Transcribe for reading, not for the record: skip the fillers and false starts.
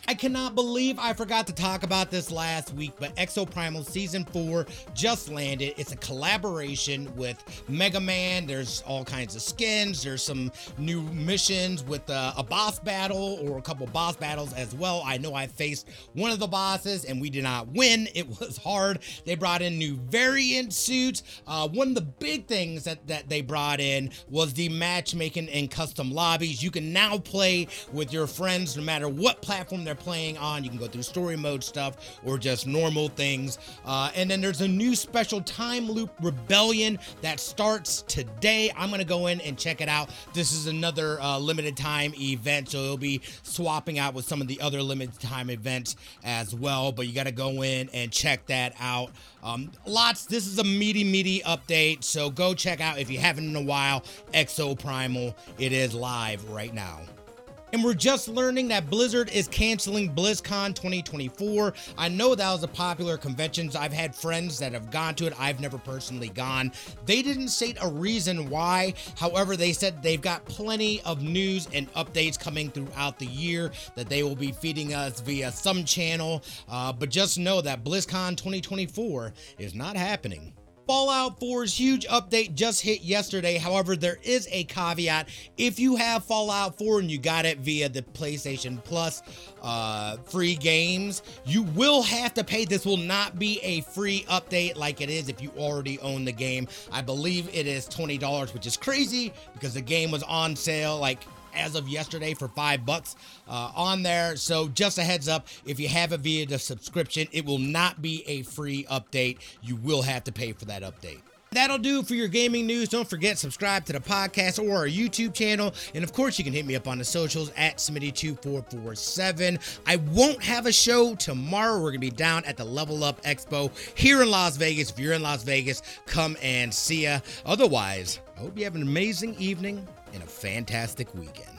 I cannot believe I forgot to talk about this last week, but Exoprimal Season 4 just landed. It's a collaboration with Mega Man. There's all kinds of skins. There's some new missions with a boss battle or a couple boss battles as well. I know I faced one of the bosses and we did not win. It was hard. They brought in new variant suits. One of the big things that they brought in was the matchmaking and custom lobbies. You can now play with your friends no matter what platform they're playing on. You can go through story mode stuff or just normal things. And then there's a new special time loop rebellion that starts today. I'm gonna go in and check it out. This is another limited time event, so it'll be swapping out with some of the other limited time events as well, but you got to go in and check that out. This is a meaty update, so go check out, if you haven't in a while, Exoprimal. It is live right now. And we're just learning that Blizzard is canceling BlizzCon 2024. I know that was a popular convention. I've had friends that have gone to it. I've never personally gone. They didn't state a reason why. However, they said they've got plenty of news and updates coming throughout the year that they will be feeding us via some channel. But just know that BlizzCon 2024 is not happening. Fallout 4's huge update just hit yesterday. However, there is a caveat. If you have Fallout 4 and you got it via the PlayStation Plus free games, you will have to pay. This will not be a free update like it is if you already own the game. I believe it is $20, which is crazy because the game was on sale like as of yesterday for $5 on there. So just a heads up, if you have it via the subscription, it will not be a free update. You will have to pay for that update. That'll do for your gaming news. Don't forget, subscribe to the podcast or our YouTube channel. And of course, you can hit me up on the socials at Smitty2447. I won't have a show tomorrow. We're going to be down at the Level Up Expo here in Las Vegas. If you're in Las Vegas, come and see ya. Otherwise, I hope you have an amazing evening and a fantastic weekend.